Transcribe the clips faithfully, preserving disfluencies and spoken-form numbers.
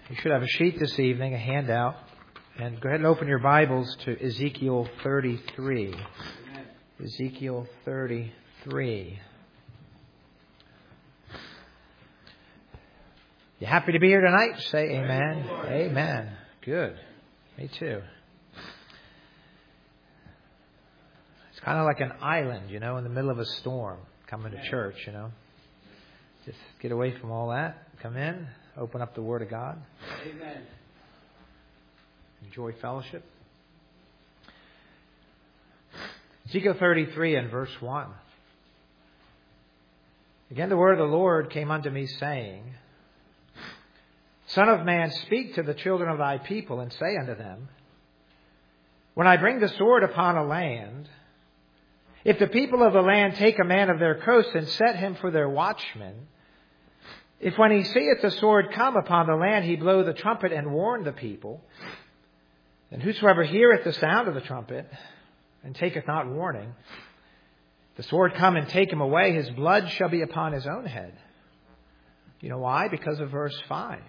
You should have a sheet this evening, a handout. And go ahead and open your Bibles to Ezekiel thirty-three. Amen. Ezekiel thirty-three. You happy to be here tonight? Say amen. Amen. Good. Me too. It's kind of like an island, you know, in the middle of a storm, coming to church, you know. Just get away from all that. Come in. Open up the Word of God. Amen. Enjoy fellowship. Ezekiel thirty-three and verse one. Again the word of the Lord came unto me, saying, Son of man, speak to the children of thy people, and say unto them, When I bring the sword upon a land, if the people of the land take a man of their coast and set him for their watchman, if when he seeth the sword come upon the land, he blow the trumpet and warn the people, then whosoever heareth the sound of the trumpet and taketh not warning, the sword come and take him away, his blood shall be upon his own head. You know why? Because of verse five.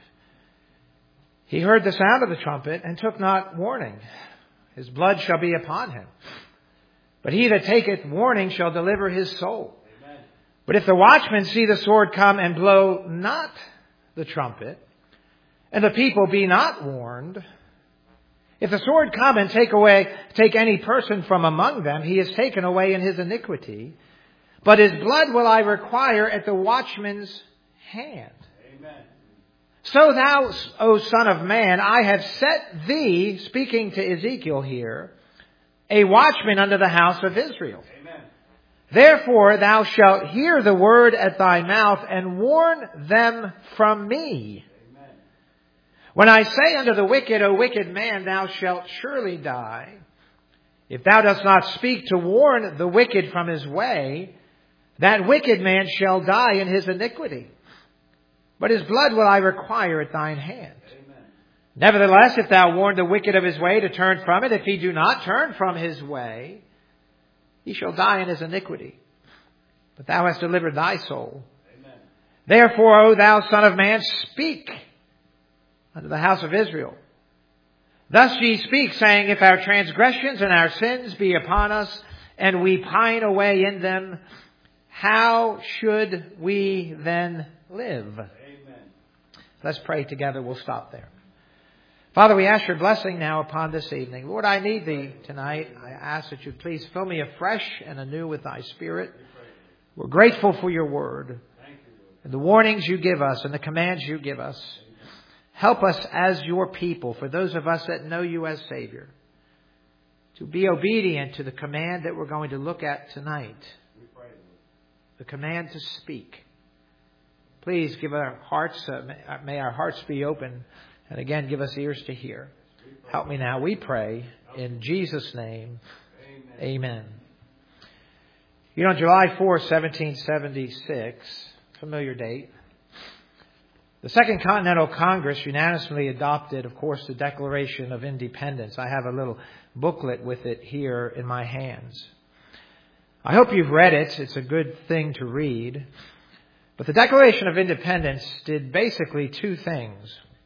He heard the sound of the trumpet and took not warning. His blood shall be upon him. But he that taketh warning shall deliver his soul. But if the watchman see the sword come and blow not the trumpet, and the people be not warned, if the sword come and take away, take any person from among them, he is taken away in his iniquity. But his blood will I require at the watchman's hand. Amen. So thou, O son of man, I have set thee, speaking to Ezekiel here, a watchman unto the house of Israel. Amen. Therefore thou shalt hear the word at thy mouth and warn them from me. Amen. When I say unto the wicked, O wicked man, thou shalt surely die, if thou dost not speak to warn the wicked from his way, that wicked man shall die in his iniquity. But his blood will I require at thine hand. Amen. Nevertheless, if thou warn the wicked of his way to turn from it, if he do not turn from his way, he shall die in his iniquity. But thou hast delivered thy soul. Amen. Therefore, O thou son of man, speak unto the house of Israel. Thus ye speak, saying, If our transgressions and our sins be upon us, and we pine away in them, how should we then live? Amen. Let's pray together. We'll stop there. Father, we ask your blessing now upon this evening. Lord, I need thee tonight. I ask that you please fill me afresh and anew with thy Spirit. We're grateful for your word and the warnings you give us and the commands you give us. Help us as your people, for those of us that know you as Savior, to be obedient to the command that we're going to look at tonight. The command to speak. Please give our hearts, uh, may our hearts be open. And again, give us ears to hear. Help me now, we pray, in Jesus' name. Amen. Amen. You know, July fourth, seventeen seventy-six, familiar date, the Second Continental Congress unanimously adopted, of course, the Declaration of Independence. I have a little booklet with it here in my hands. I hope you've read it. It's a good thing to read. But the Declaration of Independence did basically two things.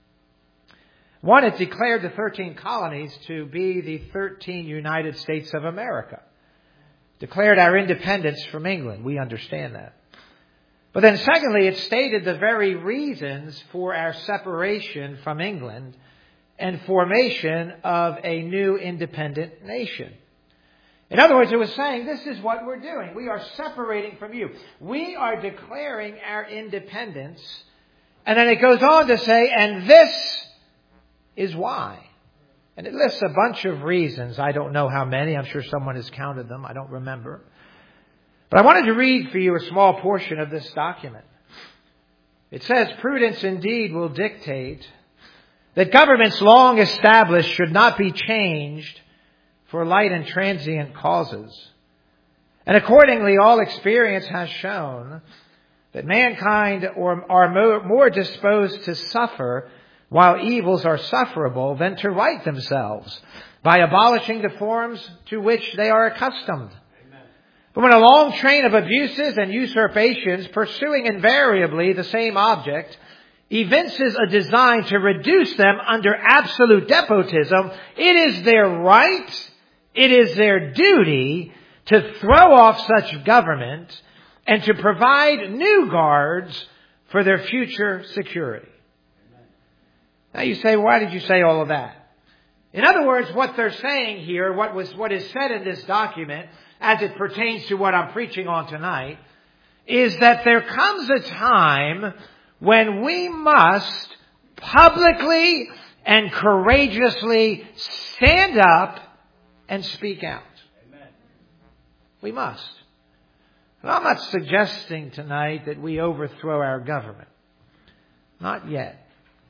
One, it declared the thirteen colonies to be the thirteen United States of America. Declared our independence from England. We understand that. But then secondly, it stated the very reasons for our separation from England and formation of a new independent nation. In other words, it was saying, this is what we're doing. We are separating from you. We are declaring our independence. And then it goes on to say, and this is why. And it lists a bunch of reasons. I don't know how many. I'm sure someone has counted them. I don't remember. But I wanted to read for you a small portion of this document. It says, prudence indeed will dictate that governments long established should not be changed for light and transient causes. And accordingly, all experience has shown that mankind are more disposed to suffer while evils are sufferable than to right themselves by abolishing the forms to which they are accustomed. Amen. But when a long train of abuses and usurpations pursuing invariably the same object evinces a design to reduce them under absolute despotism, it is their right, it is their duty to throw off such government and to provide new guards for their future security. Now you say, why did you say all of that? In other words, what they're saying here, what was what is said in this document, as it pertains to what I'm preaching on tonight, is that there comes a time when we must publicly and courageously stand up and speak out. Amen. We must. And I'm not suggesting tonight that we overthrow our government. Not yet.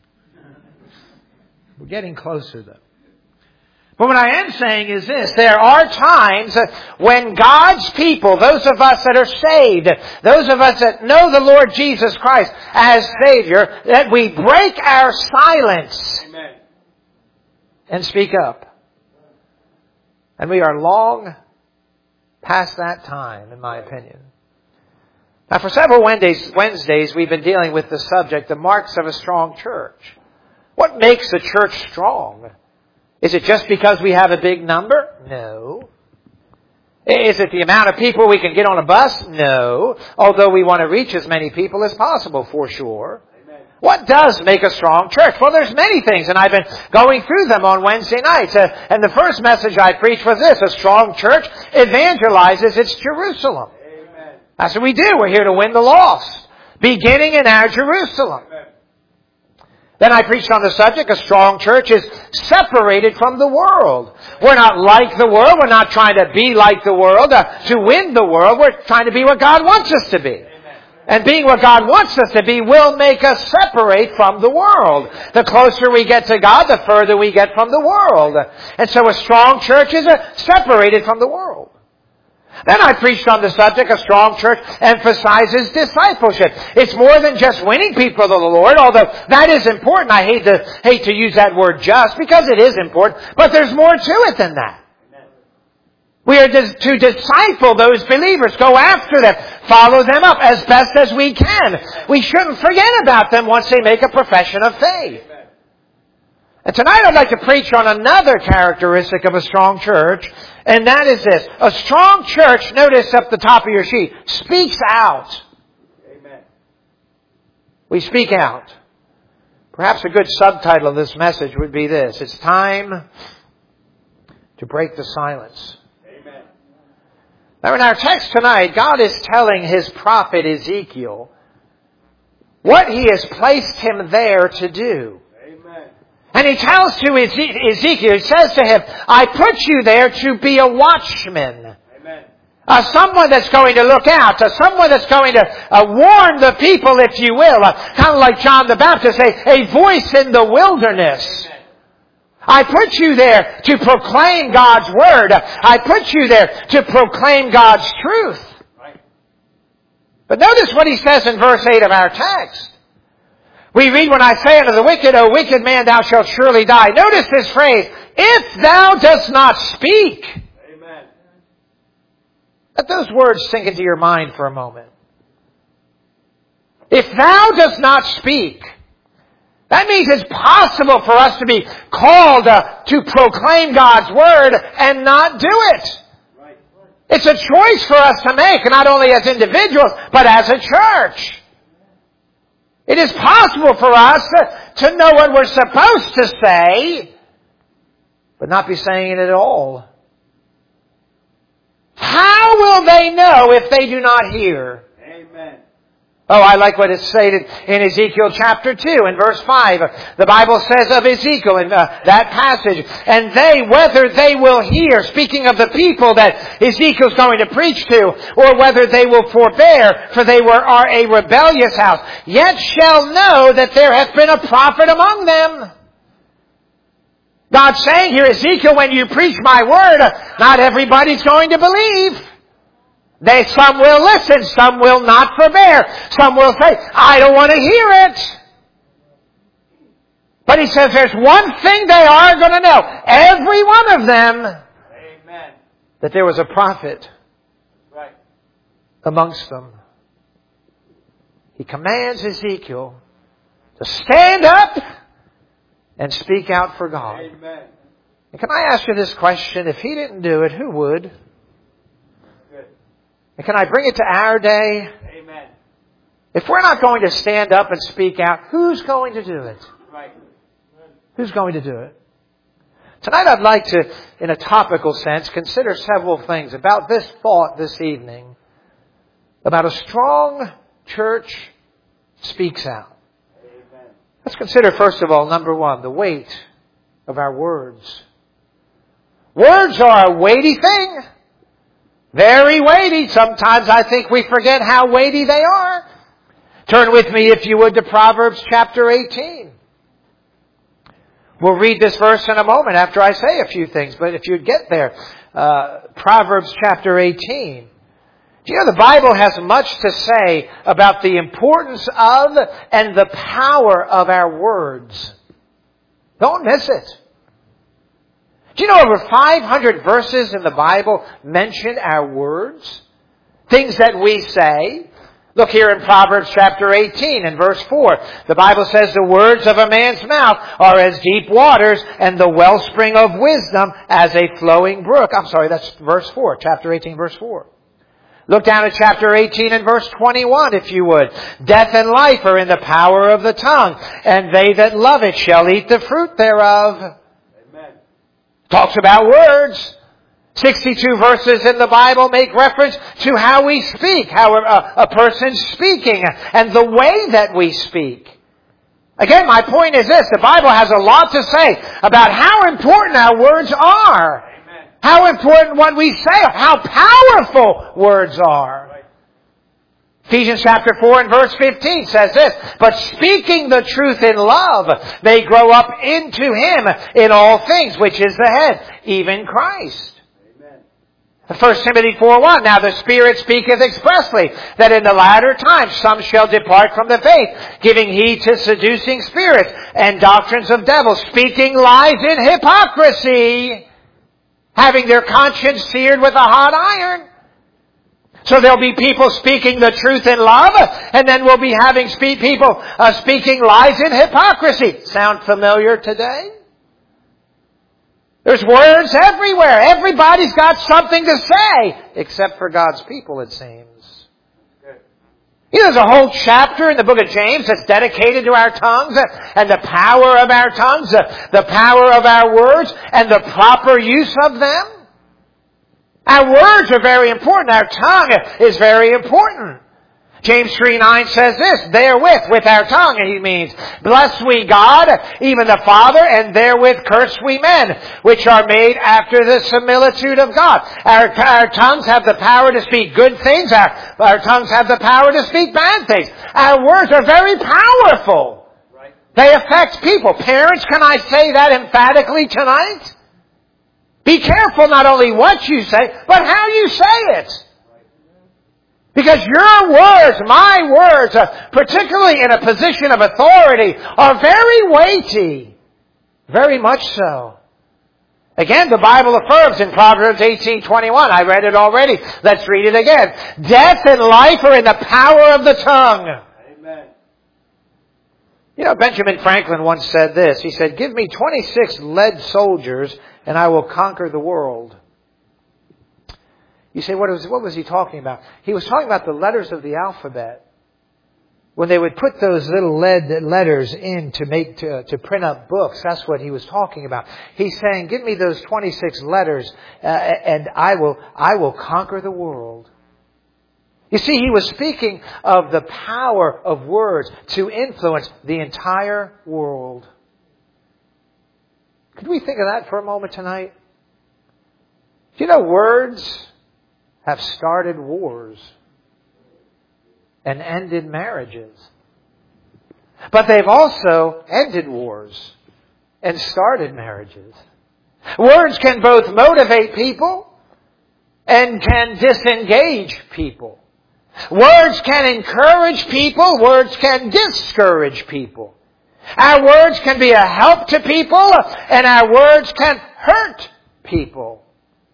We're getting closer though. But what I am saying is this: there are times when God's people, those of us that are saved, those of us that know the Lord Jesus Christ as Savior, that we break our silence. Amen. And speak up. And we are long past that time, in my opinion. Now, for several Wednesdays, Wednesdays, we've been dealing with the subject, the marks of a strong church. What makes a church strong? Is it just because we have a big number? No. Is it the amount of people we can get on a bus? No. Although we want to reach as many people as possible, for sure. Amen. What does make a strong church? Well, there's many things, and I've been going through them on Wednesday nights. Uh, and the first message I preached was this: a strong church evangelizes its Jerusalem. Amen. That's what we do. We're here to win the lost, beginning in our Jerusalem. Amen. Then I preached on the subject, a strong church is separated from the world. We're not like the world. We're not trying to be like the world uh, to win the world. We're trying to be what God wants us to be. Amen. And being what God wants us to be will make us separate from the world. The closer we get to God, the further we get from the world. And so a strong church is uh, separated from the world. Then I preached on the subject, a strong church emphasizes discipleship. It's more than just winning people to the Lord, although that is important. I hate to, hate to use that word just, because it is important, but there's more to it than that. Amen. We are to disciple those believers, go after them, follow them up as best as we can. We shouldn't forget about them once they make a profession of faith. Amen. And tonight I'd like to preach on another characteristic of a strong church, and that is this: a strong church, notice up the top of your sheet, speaks out. Amen. We speak out. Perhaps a good subtitle of this message would be this: it's time to break the silence. Amen. Now in our text tonight, God is telling His prophet Ezekiel what He has placed him there to do. And He tells to Ezekiel, He says to him, I put you there to be a watchman. Amen. Uh, someone that's going to look out. Uh, someone that's going to uh, warn the people, if you will. Uh, kind of like John the Baptist, a, a voice in the wilderness. Amen. I put you there to proclaim God's Word. I put you there to proclaim God's truth. Right. But notice what He says in verse eight of our text. We read, when I say unto the wicked, O wicked man, thou shalt surely die. Notice this phrase, if thou dost not speak. Amen. Let those words sink into your mind for a moment. If thou dost not speak. That means it's possible for us to be called uh, to proclaim God's Word and not do it. Right. It's a choice for us to make, not only as individuals, but as a church. It is possible for us to know what we're supposed to say, but not be saying it at all. How will they know if they do not hear? Amen. Oh, I like what is stated in Ezekiel chapter two and verse five. The Bible says of Ezekiel in uh, that passage, and they, whether they will hear, speaking of the people that Ezekiel's going to preach to, or whether they will forbear, for they were are a rebellious house, yet shall know that there hath been a prophet among them. God's saying here, Ezekiel, when you preach my word, not everybody's going to believe. They, some will listen, some will not forbear. Some will say, I don't want to hear it. But He says there's one thing they are going to know. Every one of them. Amen. That there was a prophet right. amongst them. He commands Ezekiel to to stand up and speak out for God. Amen. And can I ask you this question? If He didn't do it, who would? Good. And can I bring it to our day? Amen. If we're not going to stand up and speak out, who's going to do it? Right. Who's going to do it? Tonight I'd like to, in a topical sense, consider several things about this thought this evening. About a strong church speaks out. Amen. Let's consider first of all, number one, the weight of our words. Words are a weighty thing. Very weighty. Sometimes I think we forget how weighty they are. Turn with me, if you would, to Proverbs chapter eighteen. We'll read this verse in a moment after I say a few things. But if you'd get there, uh, Proverbs chapter eighteen. Do you know the Bible has much to say about the importance of and the power of our words? Don't miss it. Do you know over five hundred verses in the Bible mention our words? Things that we say. Look here in Proverbs chapter eighteen and verse four. The Bible says the words of a man's mouth are as deep waters and the wellspring of wisdom as a flowing brook. I'm sorry, that's verse four. Chapter eighteen, verse four. Look down at chapter eighteen and verse twenty-one, if you would. Death and life are in the power of the tongue, and they that love it shall eat the fruit thereof. Amen. Talks about words. sixty-two verses in the Bible make reference to how we speak, how a, a person's speaking, and the way that we speak. Again, my point is this. The Bible has a lot to say about how important our words are. Amen. How important what we say, how powerful words are. Right. Ephesians chapter four and verse fifteen says this, but speaking the truth in love, they grow up into Him in all things, which is the head, even Christ. First Timothy four one, now the Spirit speaketh expressly, that in the latter times some shall depart from the faith, giving heed to seducing spirits and doctrines of devils, speaking lies in hypocrisy, having their conscience seared with a hot iron. So there'll be people speaking the truth in love, and then we'll be having spe- people uh, speaking lies in hypocrisy. Sound familiar today? There's words everywhere. Everybody's got something to say. Except for God's people, it seems. Good. You know, there's a whole chapter in the book of James that's dedicated to our tongues and the power of our tongues, the power of our words, and the proper use of them. Our words are very important. Our tongue is very important. James three nine says this, therewith, with our tongue, he means, bless we God, even the Father, and therewith curse we men, which are made after the similitude of God. Our, our tongues have the power to speak good things. Our, our tongues have the power to speak bad things. Our words are very powerful. Right. They affect people. Parents, can I say that emphatically tonight? Be careful not only what you say, but how you say it. Because your words, my words, uh, particularly in a position of authority, are very weighty. Very much so. Again, the Bible affirms in Proverbs eighteen twenty-one. I read it already. Let's read it again. Death and life are in the power of the tongue. Amen. You know, Benjamin Franklin once said this. He said, give me twenty-six lead soldiers and I will conquer the world. You say, what was, what was he talking about? He was talking about the letters of the alphabet. When they would put those little lead letters in to make, to, to print up books, that's what he was talking about. He's saying, give me those twenty-six letters, uh, and I will, I will conquer the world. You see, he was speaking of the power of words to influence the entire world. Could we think of that for a moment tonight? Do you know words have started wars and ended marriages? But they've also ended wars and started marriages. Words can both motivate people and can disengage people. Words can encourage people. Words can discourage people. Our words can be a help to people, and our words can hurt people.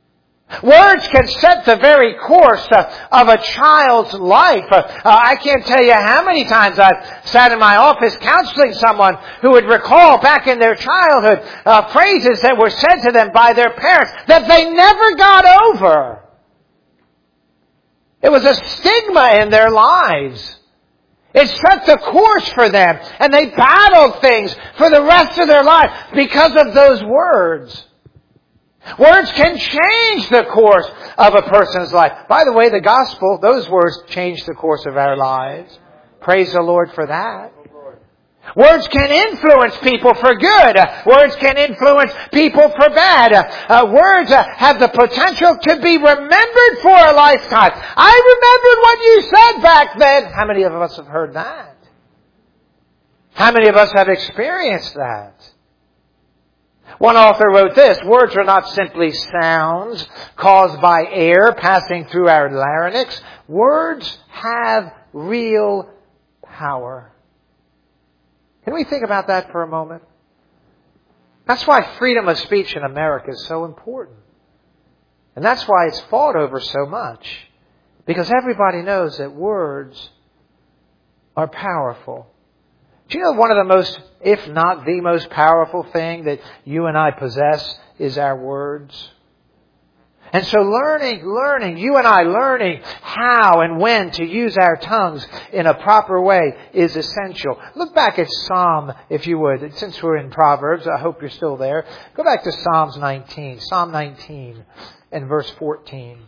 Words can set the very course uh, of a child's life. Uh, uh, I can't tell you how many times I've sat in my office counseling someone who would recall back in their childhood uh, phrases that were said to them by their parents that they never got over. It was a stigma in their lives. It set the course for them, and they battled things for the rest of their life because of those words. Words can change the course of a person's life. By the way, the gospel, those words change the course of our lives. Praise the Lord for that. Words can influence people for good. Words can influence people for bad. Uh, words uh, have the potential to be remembered for a lifetime. I remembered what you said back then. How many of us have heard that? How many of us have experienced that? One author wrote this: words are not simply sounds caused by air passing through our larynx. Words have real power. Can we think about that for a moment? That's why freedom of speech in America is so important. And that's why it's fought over so much. Because everybody knows that words are powerful. Do you know one of the most, if not the most powerful thing that you and I possess is our words? And so learning, learning, you and I learning how and when to use our tongues in a proper way is essential. Look back at Psalm, if you would. Since we're in Proverbs, I hope you're still there. Go back to Psalms nineteen. Psalm nineteen and verse fourteen.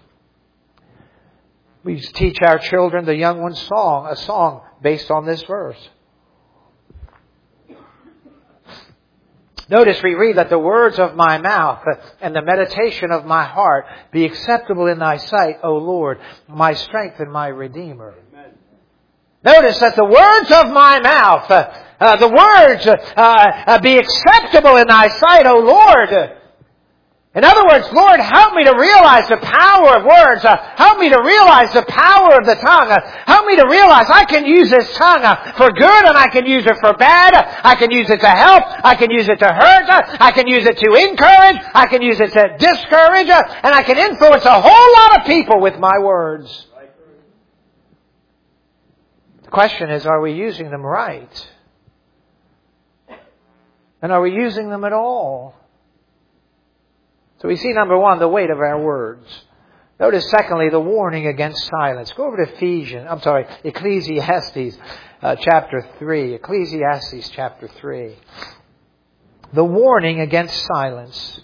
We teach our children, the young ones, song, a song based on this verse. Notice we read, let the words of my mouth and the meditation of my heart be acceptable in thy sight, O Lord, my strength and my Redeemer. Amen. Notice that the words of my mouth, uh, uh, the words uh, uh, be acceptable in thy sight, O Lord. In other words, Lord, help me to realize the power of words. Uh, help me to realize the power of the tongue. Uh, help me to realize I can use this tongue uh, for good and I can use it for bad. Uh, I can use it to help. I can use it to hurt. Uh, I can use it to encourage. I can use it to discourage. Uh, and I can influence a whole lot of people with my words. The question is, are we using them right? And are we using them at all? So we see, number one, the weight of our words. Notice, secondly, the warning against silence. Go over to Ephesians, I'm sorry, Ecclesiastes uh, chapter three. Ecclesiastes chapter three. The warning against silence.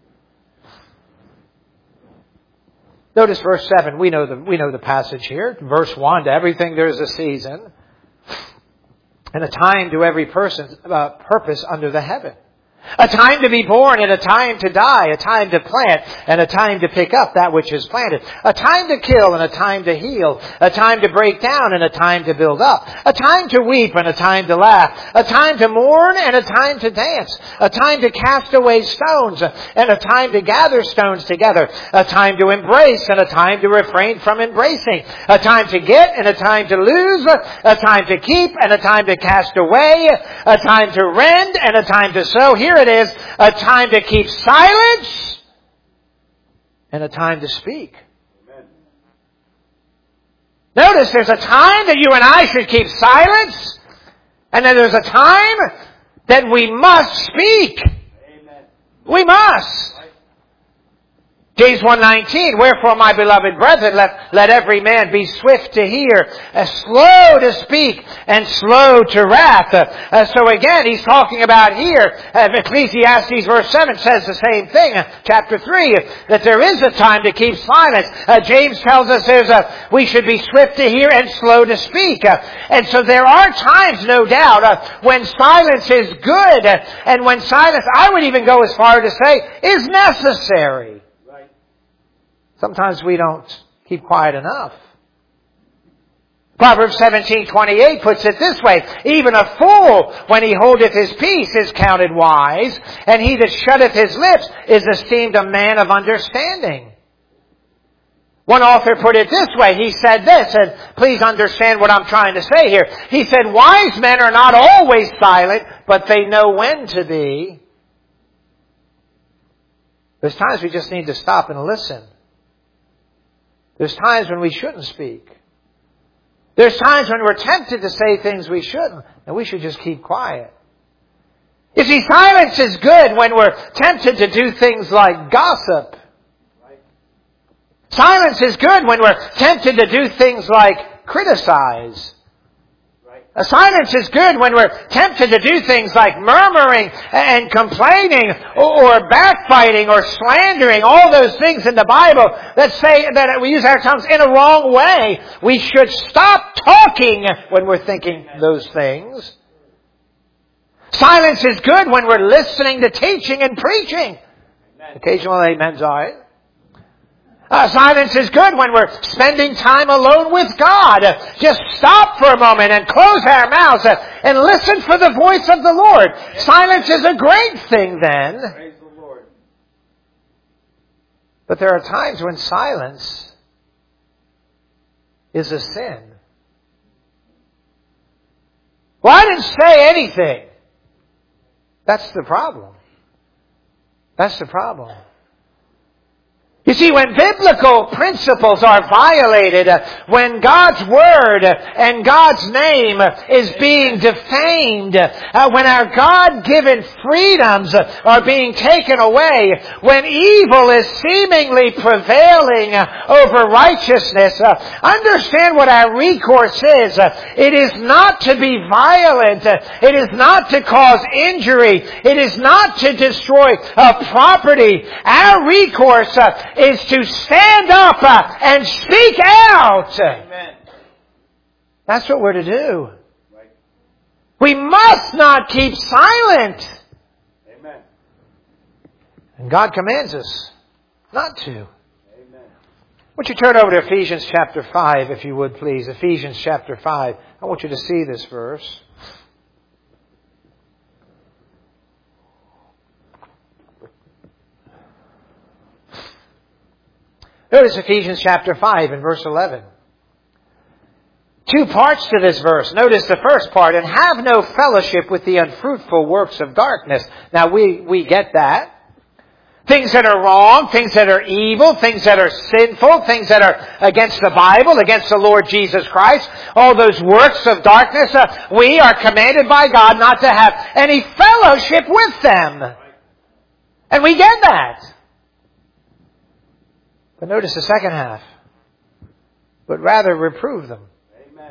Notice verse seven. We know the, we know the passage here. Verse one, to everything there is a season, and a time to every person's uh, purpose under the heaven. A time to be born and a time to die. A time to plant and a time to pick up that which is planted. A time to kill and a time to heal. A time to break down and a time to build up. A time to weep and a time to laugh. A time to mourn and a time to dance. A time to cast away stones and a time to gather stones together. A time to embrace and a time to refrain from embracing. A time to get and a time to lose. A time to keep and a time to cast away. A time to rend and a time to sow. Here it is, a time to keep silence and a time to speak. Amen. Notice there's a time that you and I should keep silence, and then there's a time that we must speak. Amen. We must. James one nineteen, wherefore, my beloved brethren, let, let every man be swift to hear, uh, slow to speak, and slow to wrath. Uh, uh, so again, he's talking about here, uh, Ecclesiastes verse seven says the same thing, uh, chapter three, that there is a time to keep silence. Uh, James tells us there's a, we should be swift to hear and slow to speak. Uh, and so there are times, no doubt, uh, when silence is good, uh, and when silence, I would even go as far to say, is necessary. Sometimes we don't keep quiet enough. Proverbs seventeen twenty-eight puts it this way, even a fool, when he holdeth his peace, is counted wise, and he that shutteth his lips is esteemed a man of understanding. One author put it this way, he said this, and please understand what I'm trying to say here. He said, wise men are not always silent, but they know when to be. There's times we just need to stop and listen. There's times when we shouldn't speak. There's times when we're tempted to say things we shouldn't, and we should just keep quiet. You see, silence is good when we're tempted to do things like gossip. Silence is good when we're tempted to do things like criticize. A silence is good when we're tempted to do things like murmuring and complaining or backbiting or slandering, all those things in the Bible that say that we use our tongues in a wrong way. We should stop talking when we're thinking those things. Silence is good when we're listening to teaching and preaching. Occasional amens all right. Uh, silence is good when we're spending time alone with God. Uh, just stop for a moment and close our mouths uh, and listen for the voice of the Lord. Yes. Silence is a great thing then. Praise the Lord. But there are times when silence is a sin. Well, I didn't say anything. That's the problem. That's the problem. You see, when biblical principles are violated, uh, when God's Word and God's name is being defamed, uh, when our God-given freedoms are being taken away, when evil is seemingly prevailing uh, over righteousness, uh, understand what our recourse is. Uh, it is not to be violent. Uh, it is not to cause injury. It is not to destroy uh, property. Our recourse uh, is to stand up uh, and speak out. Amen. That's what we're to do. Right. We must not keep silent. Amen. And God commands us not to. Amen. Would you turn over to Ephesians chapter five, if you would, please? Ephesians chapter five. I want you to see this verse. Notice Ephesians chapter five and verse eleven. Two parts to this verse. Notice the first part, and have no fellowship with the unfruitful works of darkness. Now we, we get that. Things that are wrong, things that are evil, things that are sinful, things that are against the Bible, against the Lord Jesus Christ. All those works of darkness, uh, we are commanded by God not to have any fellowship with them. And we get that. But notice the second half. But rather reprove them. Amen.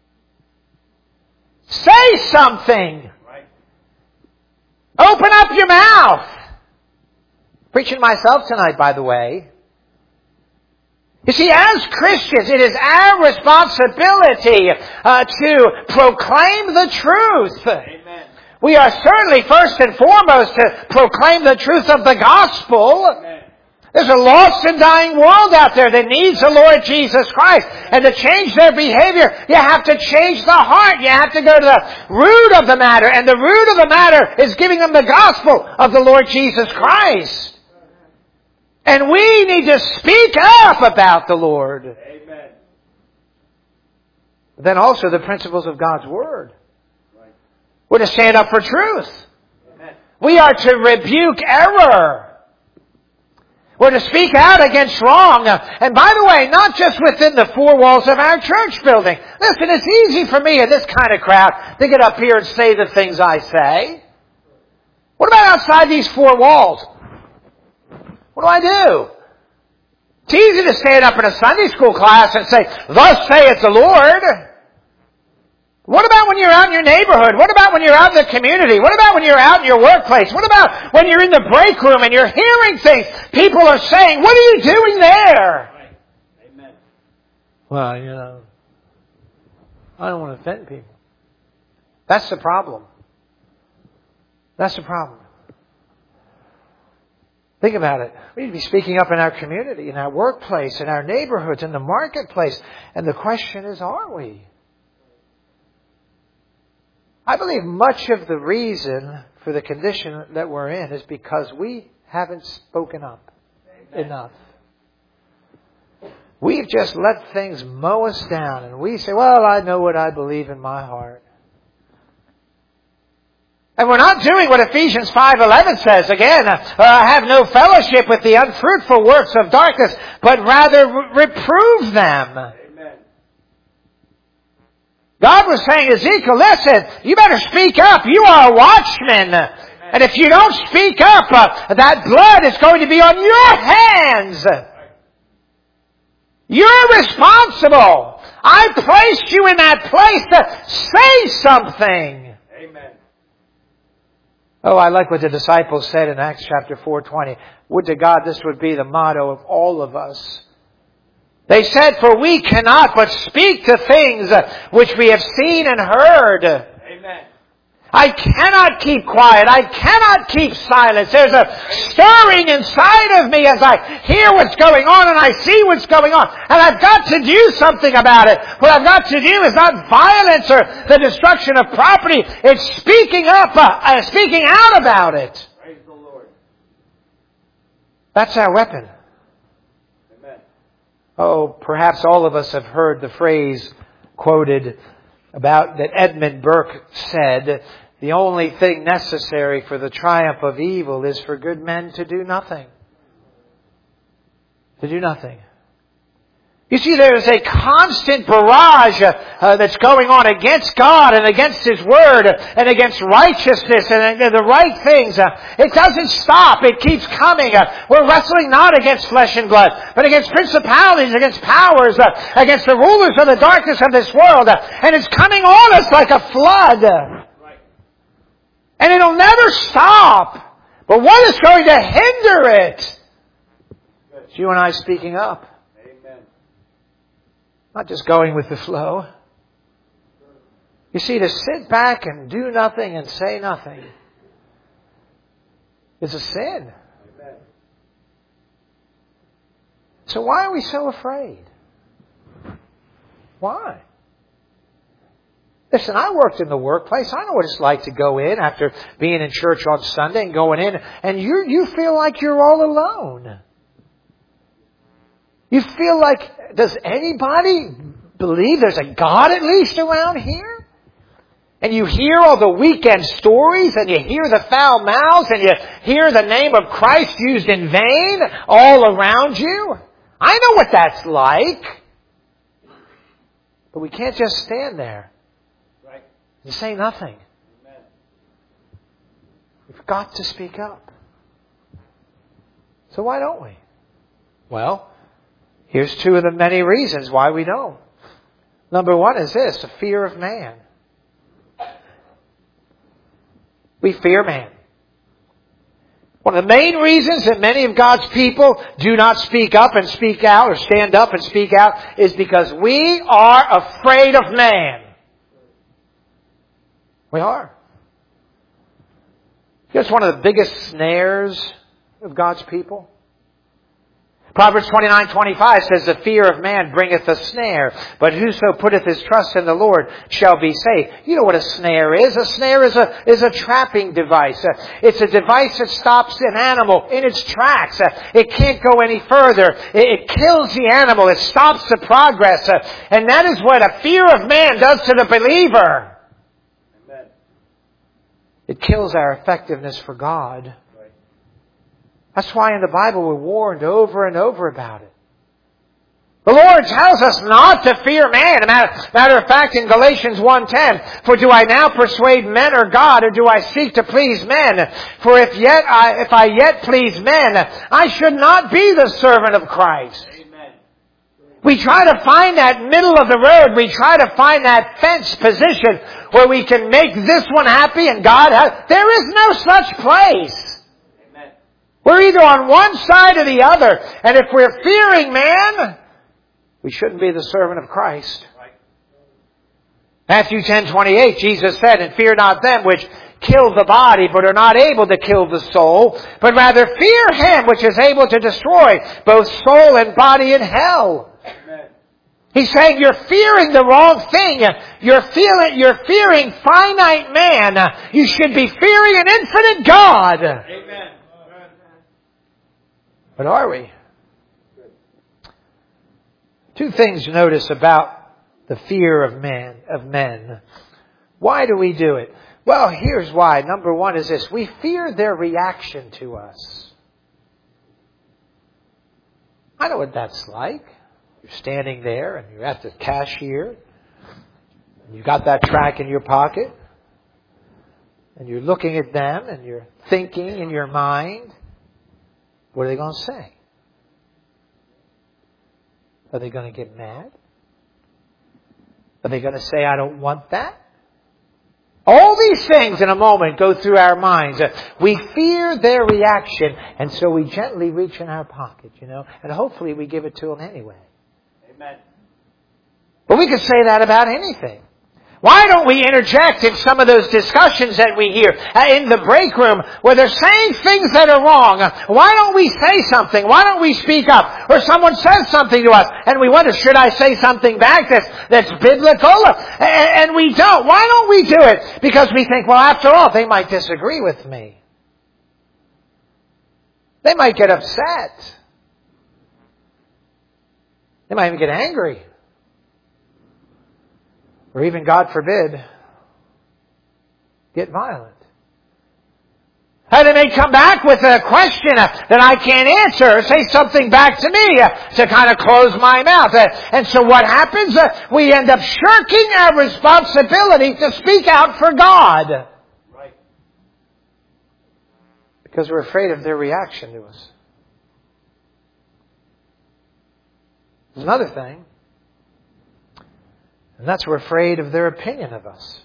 Say something. Right. Open up your mouth. Preaching to myself tonight, by the way. You see, as Christians, it is our responsibility uh, to proclaim the truth. Amen. We are certainly first and foremost to proclaim the truth of the gospel. Amen. There's a lost and dying world out there that needs the Lord Jesus Christ. And to change their behavior, you have to change the heart. You have to go to the root of the matter. And the root of the matter is giving them the gospel of the Lord Jesus Christ. And we need to speak up about the Lord. Amen. But then also the principles of God's Word. Right. We're to stand up for truth. Amen. We are to rebuke error. We're to speak out against wrong. And by the way, not just within the four walls of our church building. Listen, it's easy for me in this kind of crowd to get up here and say the things I say. What about outside these four walls? What do I do? It's easy to stand up in a Sunday school class and say, "Thus saith the Lord." What about when you're out in your neighborhood? What about when you're out in the community? What about when you're out in your workplace? What about when you're in the break room and you're hearing things people are saying? What are you doing there? Right. Amen. Well, you know, I don't want to offend people. That's the problem. That's the problem. Think about it. We need to be speaking up in our community, in our workplace, in our neighborhoods, in the marketplace. And the question is, are we? I believe much of the reason for the condition that we're in is because we haven't spoken up Amen. enough. We've just let things mow us down, and we say, "Well, I know what I believe in my heart." And we're not doing what Ephesians five eleven says. Again, uh, have no fellowship with the unfruitful works of darkness, but rather re- reprove them. Amen. God was saying, Ezekiel, listen, you better speak up. You are a watchman. Amen. And if you don't speak up, uh, that blood is going to be on your hands. You're responsible. I placed you in that place to say something. Amen. Oh, I like what the disciples said in Acts chapter four twenty. Would to God this would be the motto of all of us. They said, for we cannot but speak to things which we have seen and heard. Amen. I cannot keep quiet. I cannot keep silence. There's a stirring inside of me as I hear what's going on and I see what's going on. And I've got to do something about it. What I've got to do is not violence or the destruction of property. It's speaking up, uh, uh, speaking out about it. Praise the Lord. That's our weapon. Amen. Oh, perhaps all of us have heard the phrase quoted about that Edmund Burke said, the only thing necessary for the triumph of evil is for good men to do nothing. To do nothing. You see, there is a constant barrage uh, uh, that's going on against God and against His Word and against righteousness and, and the right things. Uh, it doesn't stop. It keeps coming. Uh, we're wrestling not against flesh and blood, but against principalities, against powers, uh, against the rulers of the darkness of this world. Uh, and it's coming on us like a flood. Right. And it'll never stop. But what is going to hinder it? It's you and I speaking up. Not just going with the flow. You see, to sit back and do nothing and say nothing is a sin. Amen. So why are we so afraid? Why? Listen, I worked in the workplace. I know what it's like to go in after being in church on Sunday and going in, and you you feel like you're all alone. You feel like, does anybody believe there's a God at least around here? And you hear all the weekend stories and you hear the foul mouths and you hear the name of Christ used in vain all around you. I know what that's like. But we can't just stand there Right. and say nothing. Amen. We've got to speak up. So why don't we? Well, here's two of the many reasons why we don't. Number one is this, a fear of man. We fear man. One of the main reasons that many of God's people do not speak up and speak out or stand up and speak out is because we are afraid of man. We are. Here's one of the biggest snares of God's people. Proverbs twenty-nine twenty-five says, the fear of man bringeth a snare, but whoso putteth his trust in the Lord shall be safe. You know what a snare is? A snare is a, is a trapping device. Uh, it's a device that stops an animal in its tracks. Uh, it can't go any further. It, it kills the animal. It stops the progress. Uh, and that is what a fear of man does to the believer. Amen. It kills our effectiveness for God. That's why in the Bible we're warned over and over about it. The Lord tells us not to fear man. Matter, matter of fact, in Galatians one ten, for do I now persuade men or God, or do I seek to please men? For if yet I, if I yet please men, I should not be the servant of Christ. Amen. We try to find that middle of the road. We try to find that fence position where we can make this one happy and God has. There is no such place. We're either on one side or the other. And if we're fearing man, we shouldn't be the servant of Christ. Right. Matthew ten twenty-eight, Jesus said, and fear not them which kill the body, but are not able to kill the soul, but rather fear him which is able to destroy both soul and body in hell. Amen. He's saying you're fearing the wrong thing. You're feeling, you're fearing finite man. You should be fearing an infinite God. Amen. But are we? Two things to notice about the fear of men, of men. Why do we do it? Well, here's why. Number one is this. We fear their reaction to us. I know what that's like. You're standing there and you're at the cashier. And you've got that track in your pocket. And you're looking at them and you're thinking in your mind, what are they going to say? Are they going to get mad? Are they going to say, I don't want that? All these things in a moment go through our minds. We fear their reaction, and so we gently reach in our pocket, you know, and hopefully we give it to them anyway. Amen. But we could say that about anything. Why don't we interject in some of those discussions that we hear in the break room where they're saying things that are wrong? Why don't we say something? Why don't we speak up? Or someone says something to us and we wonder, should I say something back that's, that's biblical? And we don't. Why don't we do it? Because we think, well, after all, they might disagree with me. They might get upset. They might even get angry. Or even, God forbid, get violent. And they may come back with a question that I can't answer or say something back to me to kind of close my mouth. And so what happens? We end up shirking our responsibility to speak out for God. Right. Because we're afraid of their reaction to us. There's another thing. And that's we're afraid of their opinion of us.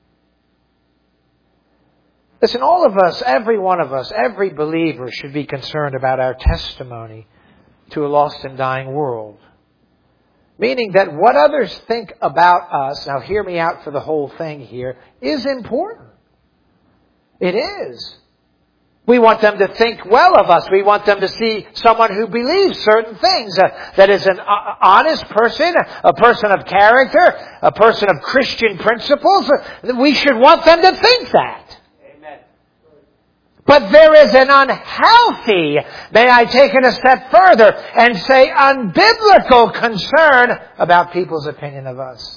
Listen, all of us, every one of us, every believer should be concerned about our testimony to a lost and dying world. Meaning that what others think about us, now hear me out for the whole thing here, is important. It is. We want them to think well of us. We want them to see someone who believes certain things. Uh, that is an uh, honest person, a person of character, a person of Christian principles. Uh, we should want them to think that. Amen. But there is an unhealthy, may I take it a step further and say unbiblical concern about people's opinion of us.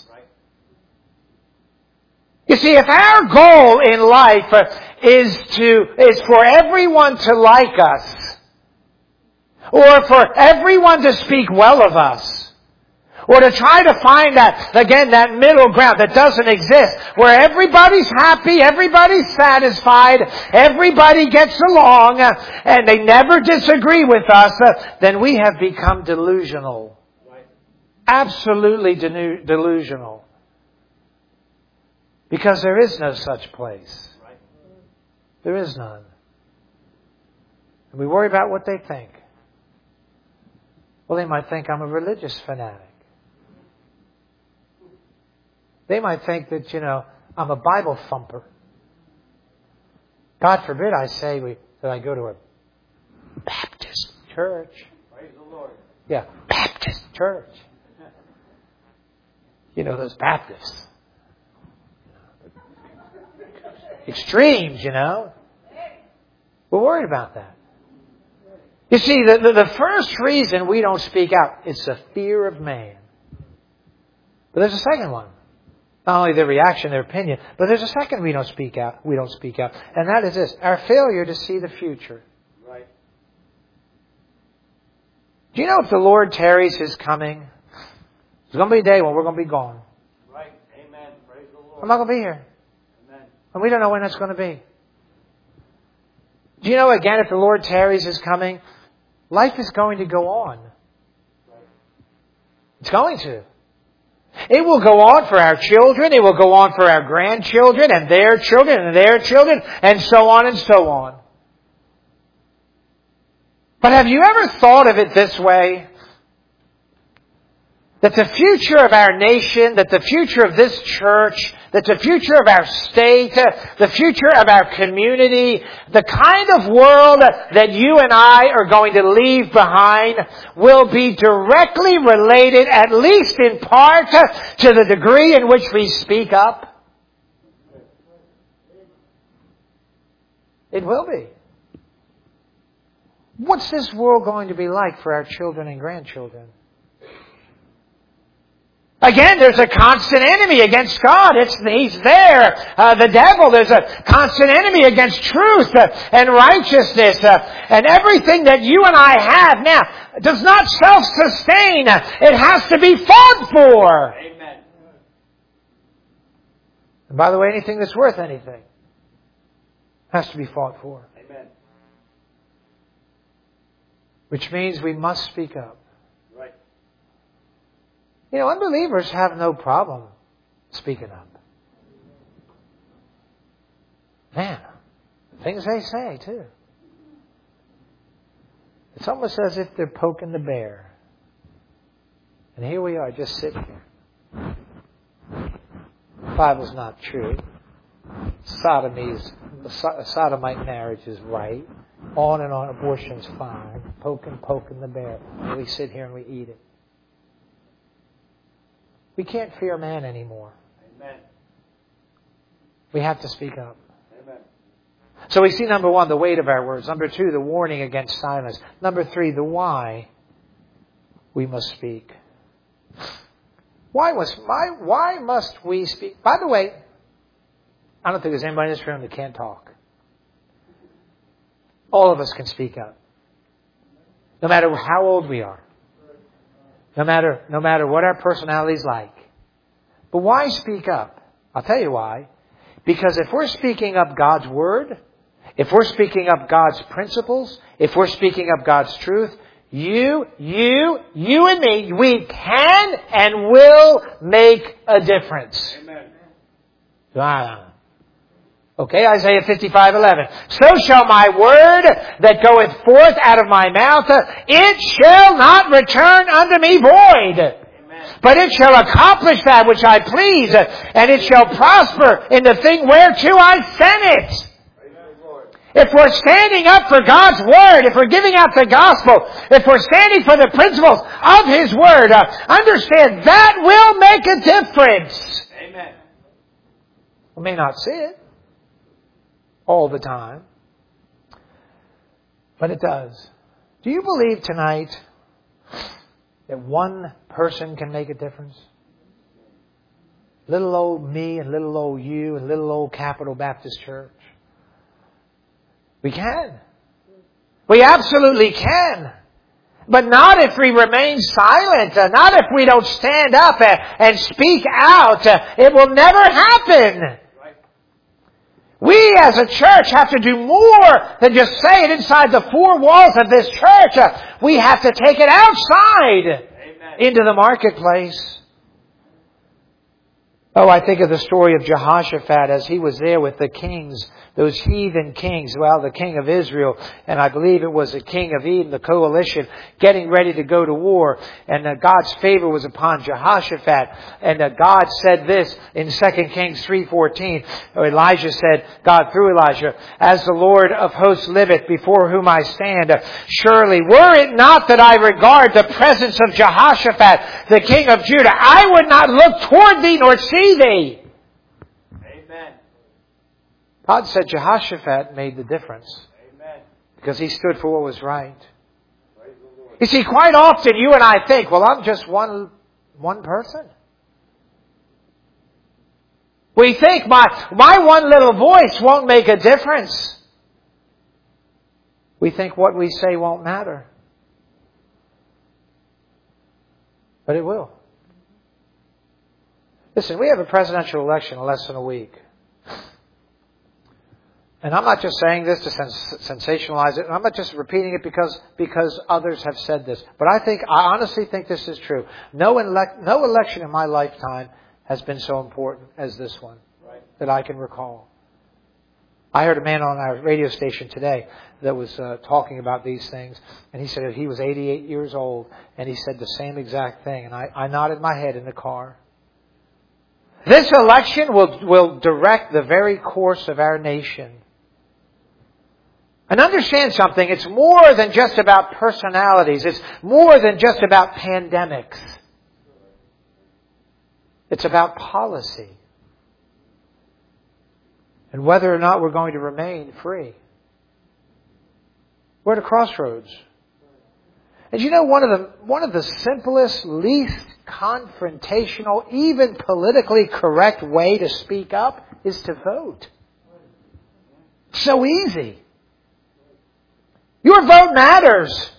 You see, if our goal in life is to is for everyone to like us, or for everyone to speak well of us, or to try to find that, again, that middle ground that doesn't exist, where everybody's happy, everybody's satisfied, everybody gets along, and they never disagree with us, then we have become delusional. Absolutely delusional. Because there is no such place. There is none. And we worry about what they think. Well, they might think I'm a religious fanatic. They might think that, you know, I'm a Bible thumper. God forbid I say we, that I go to a Baptist church. Praise the Lord. Yeah, Baptist church. You know, those Baptists. Extremes, you know. We're worried about that. You see, the, the, the first reason we don't speak out is the fear of man. But there's a second one. Not only their reaction, their opinion, but there's a second we don't speak out. We don't speak out, and that is this: our failure to see the future. Right. Do you know if the Lord tarries His coming, there's going to be a day when we're going to be gone. Right. Amen. Praise the Lord. I'm not going to be here. Amen. And we don't know when that's going to be. Do you know, again, if the Lord tarries His coming, life is going to go on. It's going to. It will go on for our children. It will go on for our grandchildren and their children and their children and so on and so on. But have you ever thought of it this way? That the future of our nation, that the future of this church, that the future of our state, the future of our community, the kind of world that you and I are going to leave behind will be directly related, at least in part, to the degree in which we speak up? It will be. What's this world going to be like for our children and grandchildren? Again, there's a constant enemy against God. It's, he's there. Uh, the devil, there's a constant enemy against truth uh, and righteousness. Uh, and everything that you and I have now does not self-sustain. It has to be fought for. Amen. And by the way, anything that's worth anything has to be fought for. Amen. Which means we must speak up. Right. You know, unbelievers have no problem speaking up. Man, things they say too. It's almost as if they're poking the bear. And here we are, just sitting here. The Bible's not true. Sodomy's, sodomite marriage is right. On and on, abortion's fine. Poking, poking the bear. And we sit here and we eat it. We can't fear man anymore. Amen. We have to speak up. Amen. So we see, number one, the weight of our words. Number two, the warning against silence. Number three, the why we must speak. Why must, why, why must we speak? By the way, I don't think there's anybody in this room that can't talk. All of us can speak up. No matter how old we are. No matter, no matter what our personality's like. But why speak up? I'll tell you why. Because if we're speaking up God's Word, if we're speaking up God's principles, if we're speaking up God's truth, you, you, you and me, we can and will make a difference. Amen. Wow. Okay, Isaiah fifty-five eleven. So shall my word that goeth forth out of my mouth, it shall not return unto me void. Amen. But it shall accomplish that which I please, and it shall prosper in the thing whereto I sent it. Praise the Lord. If we're standing up for God's Word, if we're giving out the gospel, if we're standing for the principles of His Word, uh, understand that will make a difference. Amen. We may not see it all the time, but it does. Do you believe tonight that one person can make a difference? Little old me and little old you and little old Capital Baptist Church. We can. We absolutely can. But not if we remain silent. Uh, not if we don't stand up uh, and speak out. Uh, it will never happen. We as a church have to do more than just say it inside the four walls of this church. Uh, we have to take it outside. Amen. Into the marketplace. Oh, I think of the story of Jehoshaphat as he was there with the kings, those heathen kings, well, the king of Israel, and I believe it was the king of Edom, the coalition, getting ready to go to war. And uh, God's favor was upon Jehoshaphat. And uh, God said this in Second Kings three fourteen. Elijah said, God through Elijah, as the Lord of hosts liveth, before whom I stand, uh, surely were it not that I regard the presence of Jehoshaphat, the king of Judah, I would not look toward thee nor see thee. Amen. God said Jehoshaphat made the difference. Amen. Because he stood for what was right. Praise the Lord. You see, quite often you and I think, well, I'm just one, one person. We think my, my one little voice won't make a difference. We think what we say won't matter. But it will. Listen, we have a presidential election in less than a week. And I'm not just saying this to sens- sensationalize it. And I'm not just repeating it because, because others have said this. But I think, I honestly think this is true. No, elec- no election in my lifetime has been so important as this one. Right. That I can recall. I heard a man on our radio station today that was uh, talking about these things. And he said that he was eighty-eight years old. And he said the same exact thing. And I, I nodded my head in the car. This election will, will direct the very course of our nation. And understand something, it's more than just about personalities. It's more than just about pandemics. It's about policy. And whether or not we're going to remain free. We're at a crossroads. And you know, one of the one of the simplest, least confrontational, even politically correct way to speak up is to vote. So easy. Your vote matters.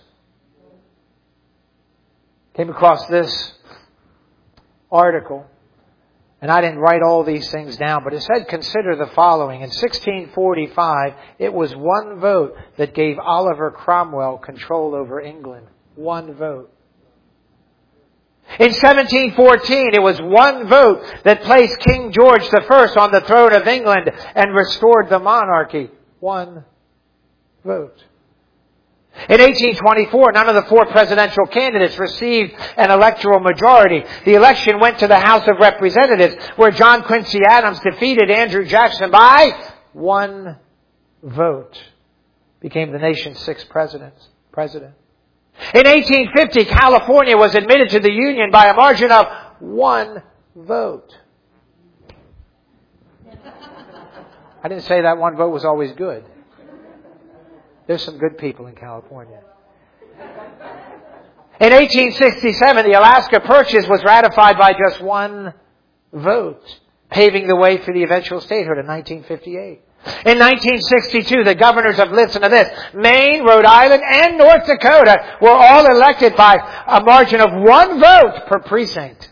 Came across this article, and I didn't write all these things down, but it said, consider the following. In sixteen forty-five, it was one vote that gave Oliver Cromwell control over England. One vote. In seventeen fourteen, it was one vote that placed King George the First on the throne of England and restored the monarchy. One vote. In eighteen twenty-four, none of the four presidential candidates received an electoral majority. The election went to the House of Representatives, where John Quincy Adams defeated Andrew Jackson by one vote. Became the nation's sixth president. president. In eighteen fifty, California was admitted to the Union by a margin of one vote. I didn't say that one vote was always good. There's some good people in California. In eighteen sixty-seven, the Alaska Purchase was ratified by just one vote, paving the way for the eventual statehood in nineteen fifty-eight. In nineteen sixty-two, the governors of, listen to this, Maine, Rhode Island, and North Dakota were all elected by a margin of one vote per precinct.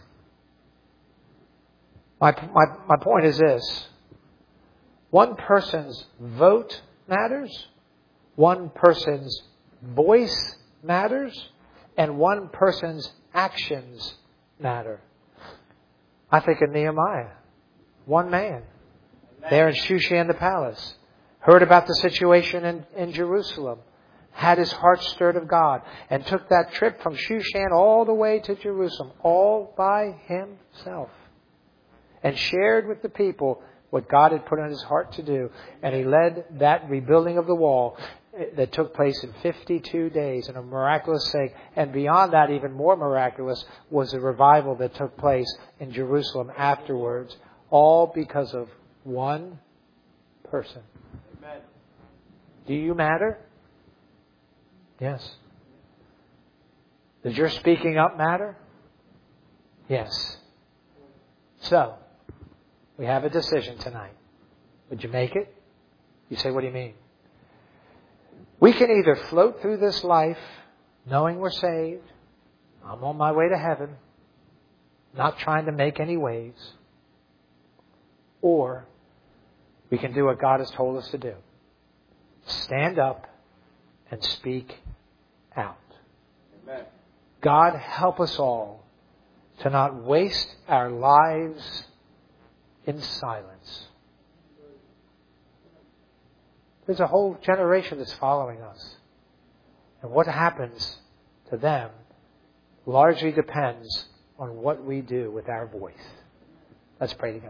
My, my, my point is this. One person's vote matters. One person's voice matters. And one person's actions matter. I think of Nehemiah. One man. There in Shushan the palace. Heard about the situation in, in Jerusalem. Had his heart stirred of God. And took that trip from Shushan all the way to Jerusalem. All by himself. And shared with the people what God had put on his heart to do. And he led that rebuilding of the wall that took place in fifty-two days in a miraculous thing. And beyond that, even more miraculous, was the revival that took place in Jerusalem afterwards. All because of one person. Amen. Do you matter? Yes. Does your speaking up matter? Yes. So, we have a decision tonight. Would you make it? You say, what do you mean? We can either float through this life knowing we're saved, I'm on my way to heaven, not trying to make any waves, or we can do what God has told us to do. Stand up and speak out. Amen. God help us all to not waste our lives in silence. There's a whole generation that's following us. And what happens to them largely depends on what we do with our voice. Let's pray together.